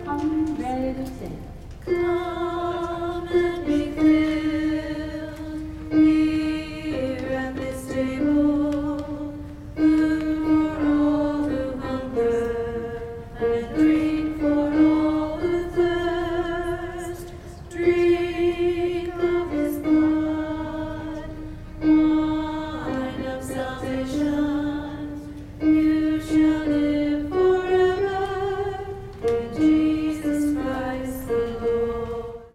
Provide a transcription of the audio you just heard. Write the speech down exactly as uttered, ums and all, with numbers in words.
Come, ready to sing. Come and be filled here at this table. Food for all who hunger and drink for all who thirst. Drink of His blood, wine of salvation.